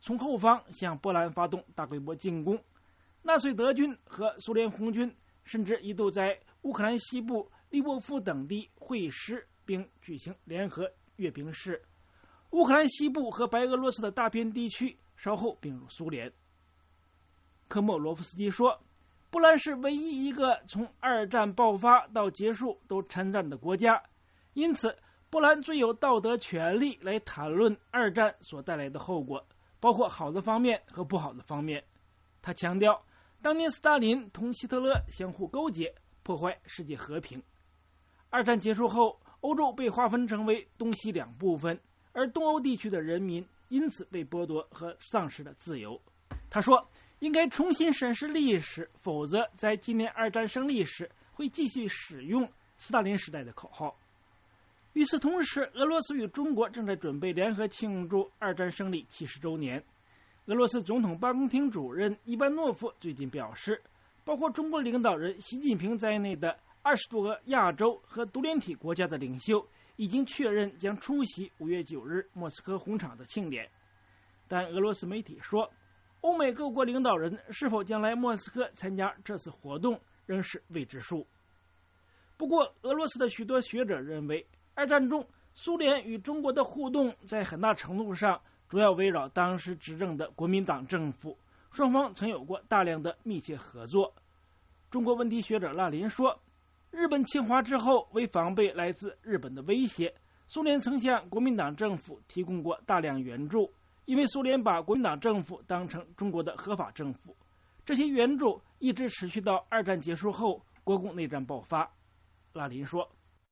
从后方向波兰发动大规模进攻。纳粹德军和苏联红军甚至一度在乌克兰西部利沃夫等地会师，并举行联合阅兵式。乌克兰西部和白俄罗斯的大片地区稍后并入苏联。科莫罗夫斯基说，波兰是唯一一个从二战爆发到结束都参战的国家，因此波兰最有道德权利来谈论二战所带来的后果，包括好的方面和不好的方面。他强调，当年斯大林同希特勒相互勾结，破坏世界和平。二战结束后，欧洲被划分成为东西两部分，而东欧地区的人民因此被剥夺和丧失了自由。他说，应该重新审视历史，否则在纪念二战胜利时会继续使用斯大林时代的口号。与此同时，俄罗斯与中国正在准备联合庆祝二战胜利七十周年。俄罗斯总统办公厅主任伊班诺夫最近表示，包括中国领导人习近平在内的二十多个亚洲和独联体国家的领袖已经确认将出席五月九日莫斯科红场的庆典。但俄罗斯媒体说，欧美各国领导人是否将来莫斯科参加这次活动仍是未知数。不过，俄罗斯的许多学者认为，二战中苏联与中国的互动在很大程度上主要围绕当时执政的国民党政府，双方曾有过大量的密切合作。中国问题学者拉林说，日本侵华之后，为防备来自日本的威胁，苏联曾向国民党政府提供过大量援助，因为苏联把国民党政府当成中国的合法政府。这些援助一直持续到二战结束后，国共内战爆发。拉林说，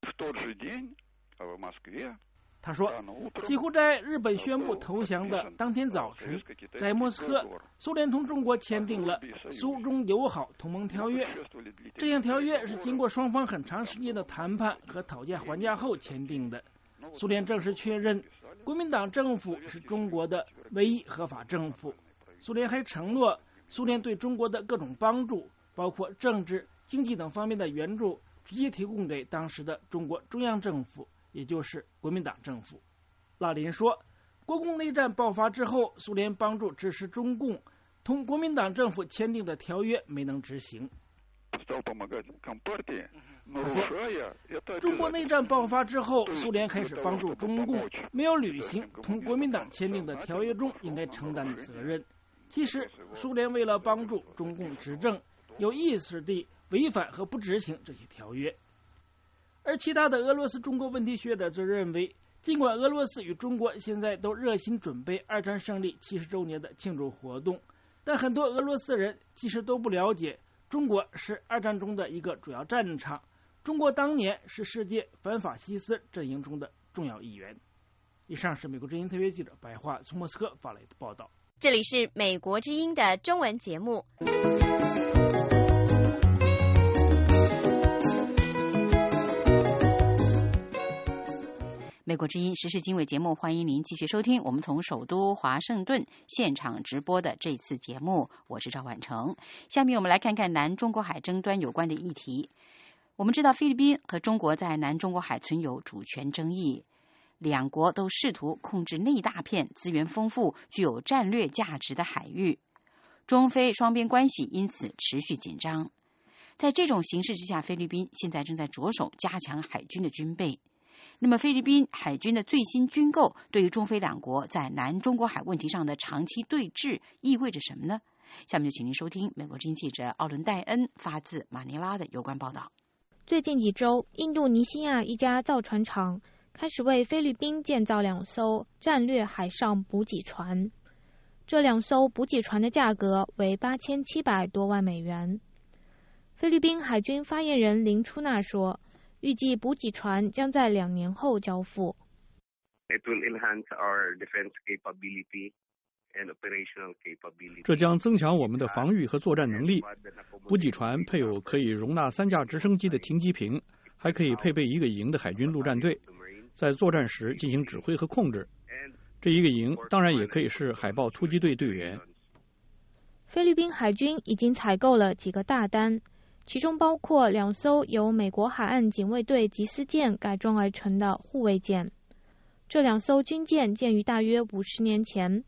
他说，几乎在日本宣布投降的当天早晨，在莫斯科，苏联同中国签订了苏中友好同盟条约。这项条约是经过双方很长时间的谈判和讨价还价后签订的。苏联正式确认国民党政府是中国的唯一合法政府。苏联还承诺，苏联对中国的各种帮助，包括政治、经济等方面的援助，直接提供给当时的中国中央政府，也就是国民党政府。拉林说，国共内战爆发之后，苏联帮助支持中共同国民党政府签订的条约没能执行。他说，中国内战爆发之后，苏联开始帮助中共，没有履行同国民党签订的条约中应该承担的责任。其实，苏联为了帮助中共执政，有意识地违反和不执行这些条约。而其他的俄罗斯中国问题学者则认为，尽管俄罗斯与中国现在都热心准备二战胜利七十周年的庆祝活动，但很多俄罗斯人其实都不了解，中国是二战中的一个主要战场，中国当年是世界反法西斯阵营中的重要一员。以上是美国之音特约记者白桦从莫斯科发来的报道。 这里是美国之音的中文节目。 美国之音时事经纬节目，欢迎您继续收听我们从首都华盛顿现场直播的这次节目，我是赵婉成。下面我们来看看南中国海争端有关的议题。我们知道菲律宾和中国在南中国海存有主权争议，两国都试图控制那一大片资源丰富、具有战略价值的海域，中菲双边关系因此持续紧张。在这种形势之下，菲律宾现在正在着手加强海军的军备。那么菲律宾海军的最新军购对于中菲两国在南中国海问题上的长期对峙意味着什么呢？下面就请您收听美国之音记者奥伦戴恩发自马尼拉的有关报道。 最近几周，印度尼西亚一家造船厂开始为菲律宾建造两艘战略海上补给船，这两艘补给船的价格为八千七百多万美元。菲律宾海军发言人林出纳说，预计补给船将在两年后交付。 It will enhance our defense capability and operational capability. 这将增强我们的防御和作战能力。补给船配有可以容纳三架直升机的停机坪，还可以配备一个营的海军陆战队，在作战时进行指挥和控制。这一个营当然也可以是海豹突击队队员。 菲律宾海军已经采购了几个大单，其中包括两艘由美国海岸警卫队缉私舰改装而成的护卫舰。这两艘军舰建于大约五十年前，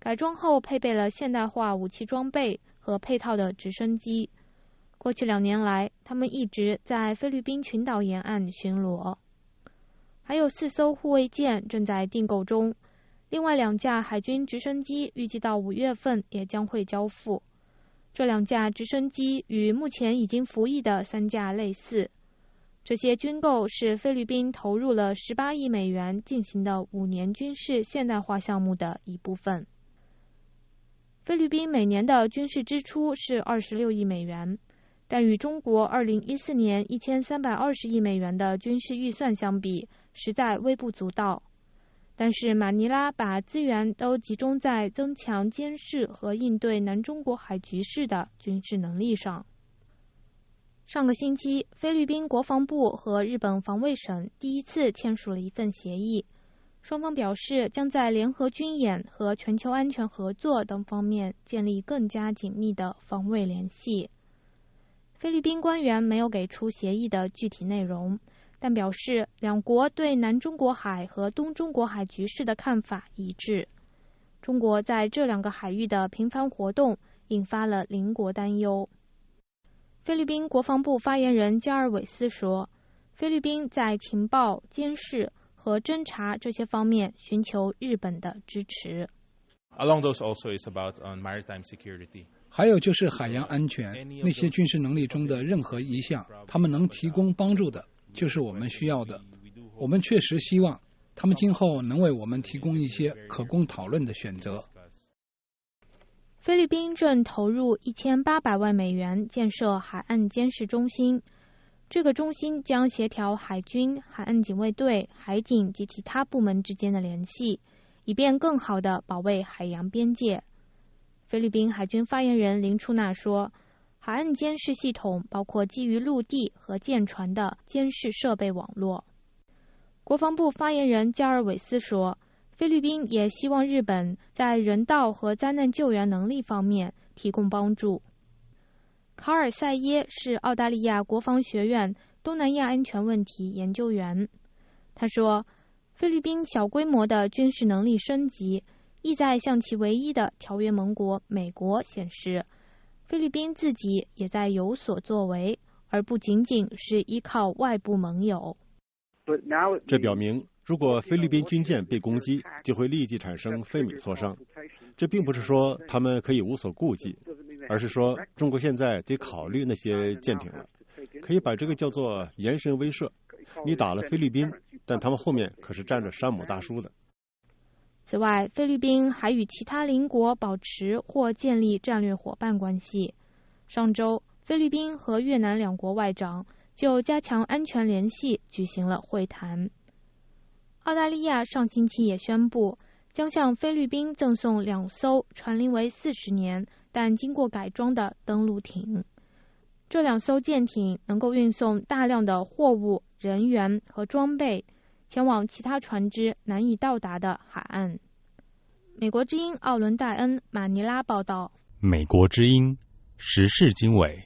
改装后配备了现代化武器装备和配套的直升机。过去两年来，他们一直在菲律宾群岛沿岸巡逻。还有四艘护卫舰正在订购中，另外两架海军直升机预计到五月份也将会交付。这两架直升机与目前已经服役的三架类似。这些军购是菲律宾投入了十八亿美元进行的五年军事现代化项目的一部分。菲律宾每年的军事支出是二十六亿美元，但与中国二零一四年一千三百二十亿美元的军事预算相比，实在微不足道。但是马尼拉把资源都集中在增强监视和应对南中国海局势的军事能力上。上个星期，菲律宾国防部和日本防卫省第一次签署了一份协议，双方表示将在联合军演和全球安全合作等方面建立更加紧密的防卫联系。菲律宾官员没有给出协议的具体内容，但表示两国对南中国海和东中国海局势的看法一致。中国在这两个海域的频繁活动引发了邻国担忧。菲律宾国防部发言人加尔韦斯说，菲律宾在情报、监视和侦察这些方面寻求日本的支持。 Along those also is about maritime security. 还有就是海洋安全，那些军事能力中的任何一项，他们能提供帮助的，就是我们需要的。我们确实希望他们今后能为我们提供一些可供讨论的选择。 菲律宾正投入一千八百万美元建设海岸监视中心，这个中心将协调海军、海岸警卫队、海警及其他部门之间的联系，以便更好地保卫海洋边界。菲律宾海军发言人林出纳说，海岸监视系统包括基于陆地和舰船的监视设备网络。国防部发言人加尔韦斯说，菲律宾也希望日本在人道和灾难救援能力方面提供帮助。卡尔塞耶是澳大利亚国防学院东南亚安全问题研究员，他说，菲律宾小规模的军事能力升级意在向其唯一的条约盟国美国显示，菲律宾自己也在有所作为，而不仅仅是依靠外部盟友。 这表明，如果菲律宾军舰被攻击，就会立即产生非美磋商。这并不是说他们可以无所顾忌，而是说中国现在得考虑那些舰艇了，可以把这个叫做延伸威慑。你打了菲律宾，但他们后面可是站着山姆大叔的。 此外，菲律宾还与其他邻国保持或建立战略伙伴关系。上周，菲律宾和越南两国外长就加强安全联系举行了会谈。澳大利亚上星期也宣布，将向菲律宾赠送两艘船龄为四十年但经过改装的登陆艇。这两艘舰艇能够运送大量的货物、人员和装备，前往其他船只难以到达的海岸。美国之音奥伦戴恩马尼拉报道。 美国之音时事经纬。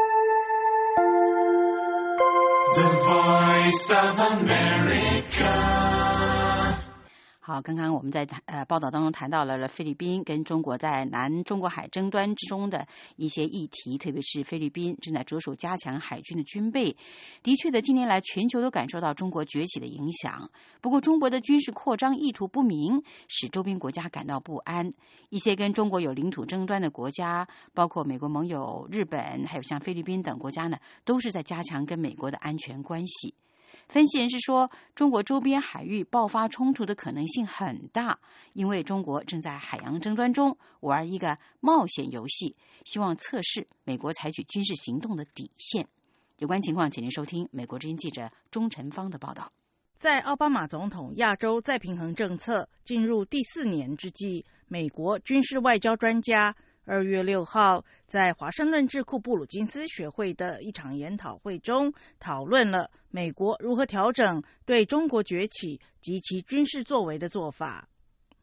The Voice of America。 好，刚刚我们在呃报道当中谈到了菲律宾跟中国在南中国海争端之中的一些议题，特别是菲律宾正在着手加强海军的军备。的确的，近年来全球都感受到中国崛起的影响。不过，中国的军事扩张意图不明，使周边国家感到不安。一些跟中国有领土争端的国家，包括美国盟友日本，还有像菲律宾等国家呢，都是在加强跟美国的安全关系。分析人士说，中国周边海域爆发冲突的可能性很大，因为中国正在海洋争端中玩一个冒险游戏，希望测试美国采取军事行动的底线。有关情况，请您收听美国之音记者钟晨芳的报道。 在奥巴马总统亚洲再平衡政策进入第四年之际，美国军事外交专家二月六号在华盛顿智库布鲁金斯学会的一场研讨会中讨论了美国如何调整对中国崛起及其军事作为的做法。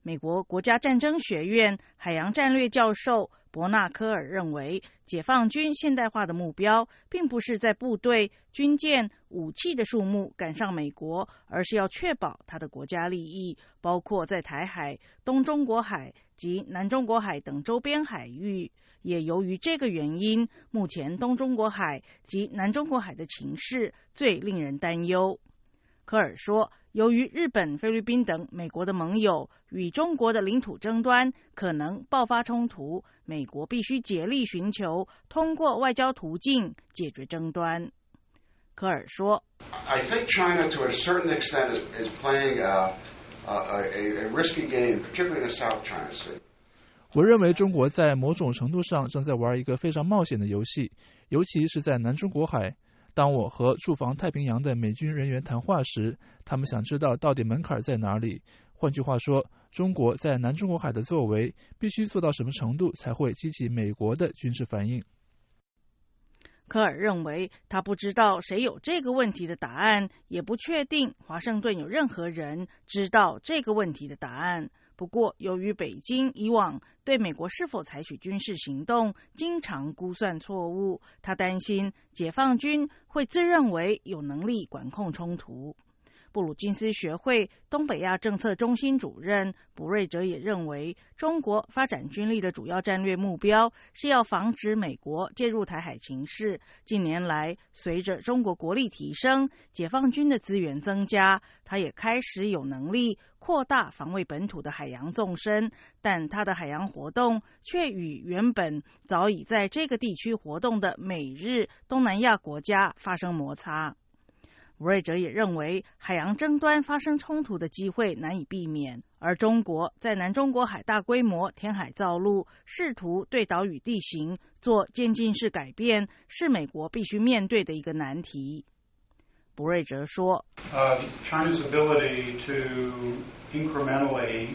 美国国家战争学院海洋战略教授伯纳科尔认为，解放军现代化的目标并不是在部队、军舰、武器的数目赶上美国，而是要确保他的国家利益，包括在台海、东中国海及南中国海等周边海域。也由于这个原因，目前东中国海及南中国海的情势最令人担忧。科尔说，由于日本、菲律宾等美国的盟友与中国的领土争端可能爆发冲突，美国必须竭力寻求通过外交途径解决争端。科尔说 I think China to a certain extent is playing a, a, a risky game, particularly in the South China Sea. 我认为中国在某种程度上正在玩一个非常冒险的游戏，尤其是在南中国海。当我和驻防太平洋的美军人员谈话时，他们想知道到底门槛在哪里。换句话说，中国在南中国海的作为必须做到什么程度才会激起美国的军事反应。 科尔认为，他不知道谁有这个问题的答案，也不确定华盛顿有任何人知道这个问题的答案。不过，由于北京以往对美国是否采取军事行动经常估算错误，他担心解放军会自认为有能力管控冲突。布鲁金斯学会东北亚政策中心主任卜瑞哲也认为，中国发展军力的主要战略目标是要防止美国介入台海情势。近年来，随着中国国力提升，解放军的资源增加，他也开始有能力扩大防卫本土的海洋纵深，但他的海洋活动却与原本早已在这个地区活动的美日东南亚国家发生摩擦。卜瑞哲也认为，海洋争端发生冲突的机会难以避免，而中国在南中国海大规模填海造陆，试图对岛屿地形做渐进式改变，是美国必须面对的一个难题。卜瑞哲说、 uh, China's ability to incrementally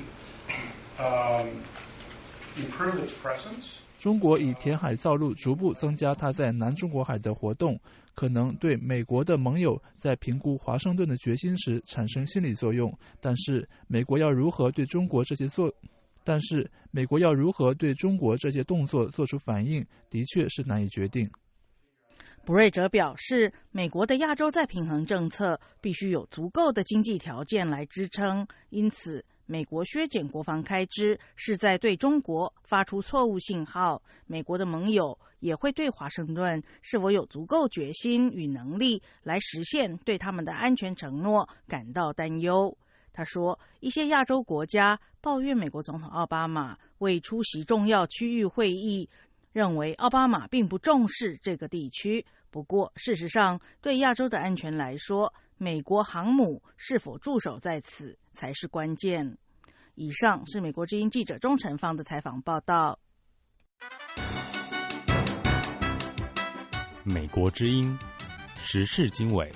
um, improve its presence 中国以填海造陆逐步增加它在南中国海的活动，可能对美国的盟友在评估华盛顿的决心时产生心理作用。但是，美国要如何对中国这些做，但是美国要如何对中国这些动作做出反应，的确是难以决定。 卜瑞哲表示，美国的亚洲再平衡政策必须有足够的经济条件来支撑，因此美国削减国防开支是在对中国发出错误信号。美国的盟友也会对华盛顿是否有足够决心与能力来实现对他们的安全承诺感到担忧。他说，一些亚洲国家抱怨美国总统奥巴马未出席重要区域会议，认为奥巴马并不重视这个地区。不过，事实上，对亚洲的安全来说，美国航母是否驻守在此才是关键。以上是美国之音记者钟成芳的采访报道。 美国之音时事经纬。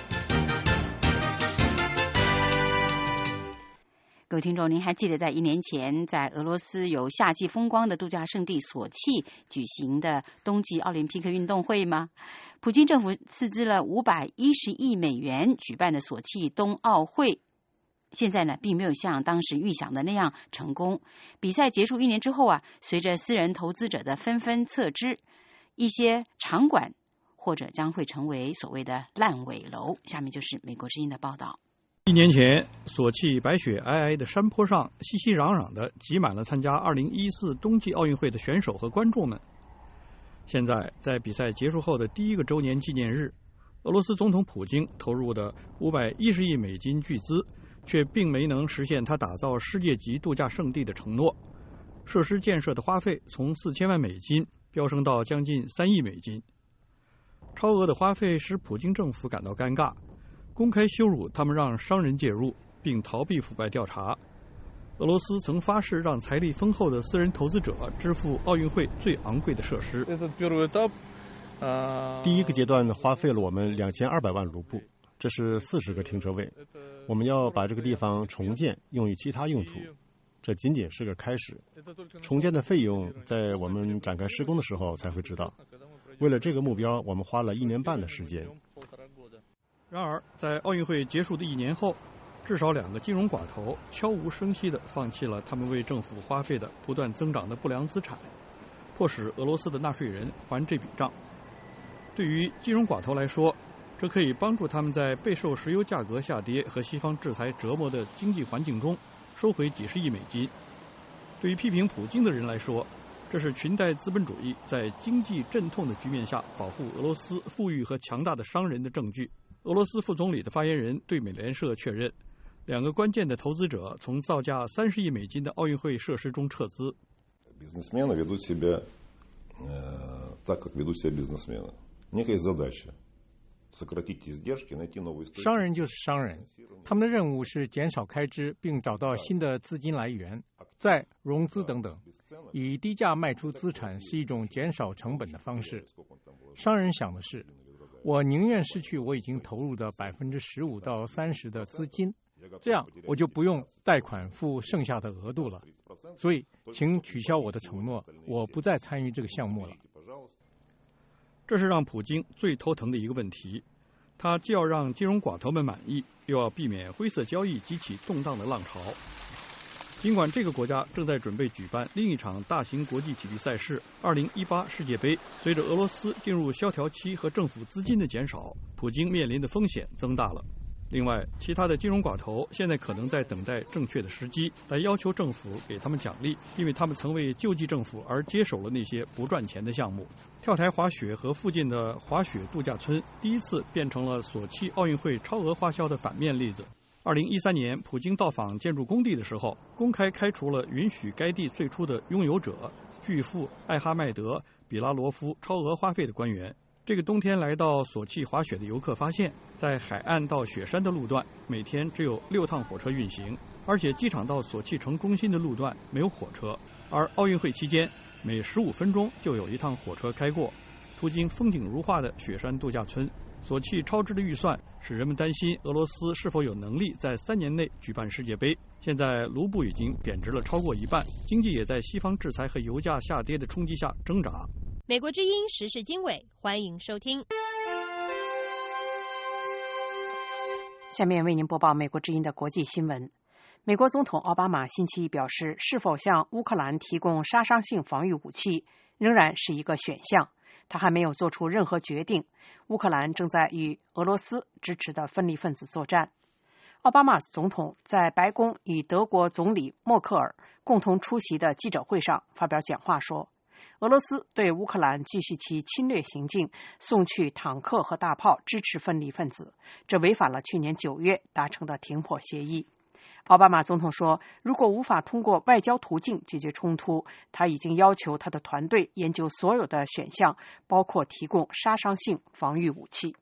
各位听众，您还记得在一年前，在俄罗斯有夏季风光的度假胜地索契举行的冬季奥林匹克运动会吗？普京政府斥资了五百一十亿美元举办的索契冬奥会，现在呢，并没有像当时预想的那样成功。比赛结束一年之后啊，随着私人投资者的纷纷撤资，一些场馆或者将会成为所谓的烂尾楼。下面就是美国之音的报道。 一年前，索契白雪皑皑的山坡上，熙熙攘攘的挤满了参加二零一四冬季奥运会的选手和观众们。现在，在比赛结束后的第一个周年纪念日，俄罗斯总统普京投入的五百一十亿美金巨资，却并没能实现他打造世界级度假胜地的承诺。设施建设的花费从四千万美金飙升到将近三亿美金。超额的花费使普京政府感到尴尬，公开羞辱他们让商人介入，并逃避腐败调查。俄罗斯曾发誓让财力丰厚的私人投资者支付奥运会最昂贵的设施。 第一个阶段花费了我们两千二百万卢布，这是四十个停车位。我们要把这个地方重建，用于其他用途。这仅仅是个开始，重建的费用在我们展开施工的时候才会知道。为了这个目标，我们花了一年半的时间。 然而，在奥运会结束的一年后， 至少两个金融寡头悄无声息地放弃了他们为政府花费的不断增长的不良资产，迫使俄罗斯的纳税人还这笔账。对于金融寡头来说，这可以帮助他们在备受石油价格下跌和西方制裁折磨的经济环境中收回几十亿美金。对于批评普京的人来说，这是裙带资本主义在经济阵痛的局面下保护俄罗斯富裕和强大的商人的证据。俄罗斯副总理的发言人对美联社确认，两个关键的投资者从造价三十亿美金的奥运会设施中撤资。 Бизнесмены ведут себя так, как ведут себя бизнесмены. У них есть задача сократить издержки, найти новые источники. 商人就是商人，他们的任务是减少开支，并找到新的资金来源，再融资等等。以低价卖出资产是一种减少成本的方式。商人想的是，我宁愿失去我已经投入的百分之十五到三十的资金，这样我就不用贷款付剩下的额度了。所以，请取消我的承诺，我不再参与这个项目了。 这是让普京最头疼的一个问题，他既要让金融寡头们满意，又要避免灰色交易激起动荡的浪潮。尽管这个国家正在准备举办另一场大型国际体育赛事二零一八世界杯，随着俄罗斯进入萧条期和政府资金的减少，普京面临的风险增大了。另外，其他的金融寡头现在可能在等待正确的时机来要求政府给他们奖励，因为他们曾为救济政府而接手了那些不赚钱的项目。跳台滑雪和附近的滑雪度假村第一次变成了索契奥运会超额花销的反面例子。二零一三年，普京到访建筑工地的时候，公开开除了允许该地最初的拥有者巨富艾哈迈德·比拉罗夫超额花费的官员。这个冬天来到索契滑雪的游客发现，在海岸到雪山的路段每天只有六趟火车运行，而且机场到索契城中心的路段没有火车。而奥运会期间，每十五分钟就有一趟火车开过，途经风景如画的雪山度假村。索契超支的预算使人们担心俄罗斯是否有能力在三年内举办世界杯。现在卢布已经贬值了超过一半，经济也在西方制裁和油价下跌的冲击下挣扎。 美国之音时事经纬，欢迎收听。 下面为您播报美国之音的国际新闻。美国总统奥巴马星期一表示，是否向乌克兰提供杀伤性防御武器仍然是一个选项。他还没有做出任何决定。乌克兰正在与俄罗斯支持的分离分子作战。奥巴马总统在白宫与德国总理默克尔共同出席的记者会上发表讲话说，俄罗斯对乌克兰继续其侵略行径送去坦克和大炮，支持分离分子，这违反了去年九月达成的停火协议。奥巴马总统说，如果无法通过外交途径解决冲突，他已经要求他的团队研究所有的选项，包括提供杀伤性防御武器。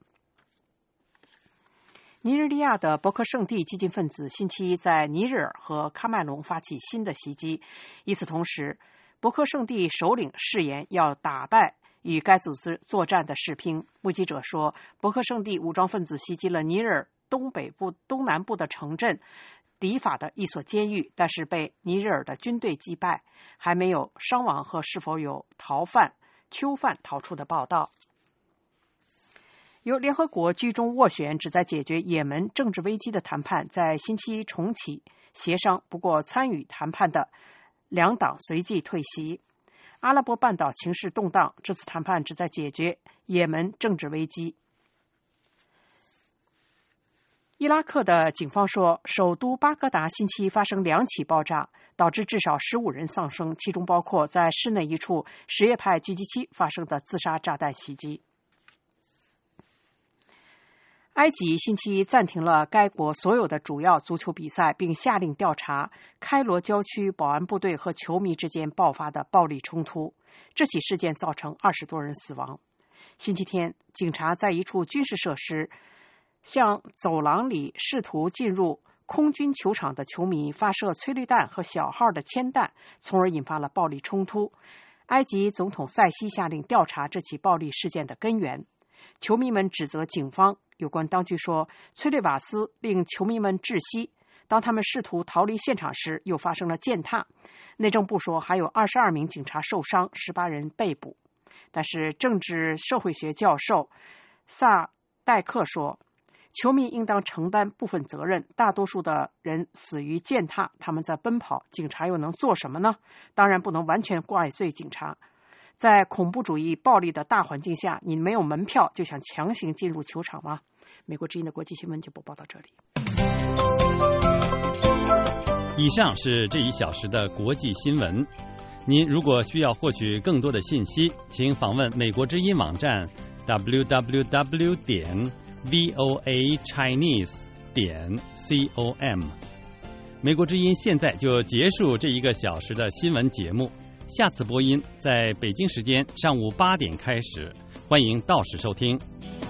尼日利亚的博克圣地激进分子星期一在尼日尔和喀麦隆发起新的袭击。与此同时，博克圣地首领誓言要打败与该组织作战的士兵。目击者说，博克圣地武装分子袭击了尼日尔东北部、东南部的城镇迪法的一所监狱，但是被尼日尔的军队击败，还没有伤亡和是否有逃犯、囚犯逃出的报道。由联合国居中斡旋旨在解决也门政治危机的谈判在星期一重启协商，不过参与谈判的两党随即退席。阿拉伯半岛情势动荡，这次谈判旨在解决也门政治危机。伊拉克的警方说，首都巴格达星期一发生两起爆炸，导致至少十五人丧生，其中包括在市内一处什叶派聚集区发生的自杀炸弹袭击。埃及星期一暂停了该国所有的主要足球比赛，并下令调查开罗郊区保安部队和球迷之间爆发的暴力冲突。这起事件造成二十多人死亡。星期天，警察在一处军事设施向走廊里试图进入空军球场的球迷发射催泪弹和小号的铅弹，从而引发了暴力冲突。埃及总统塞西下令调查这起暴力事件的根源。球迷们指责警方，有关当局说，催泪瓦斯令球迷们窒息，当他们试图逃离现场时又发生了践踏。内政部说还有二十二名警察受伤，十八人被捕。但是政治社会学教授萨戴克说， 球迷应当承担部分责任，大多数的人死于践踏，他们在奔跑，警察又能做什么呢？当然不能完全怪罪警察。在恐怖主义暴力的大环境下，你没有门票就想强行进入球场吗？美国之音的国际新闻就播报到这里。 以上是这一小时的国际新闻。您如果需要获取更多的信息，请访问美国之音网站 double u double u double u 点 voa chinese 点 com。美国之音现在就结束这一个小时的新闻节目，下次播音在北京时间上午八点开始，欢迎到时收听。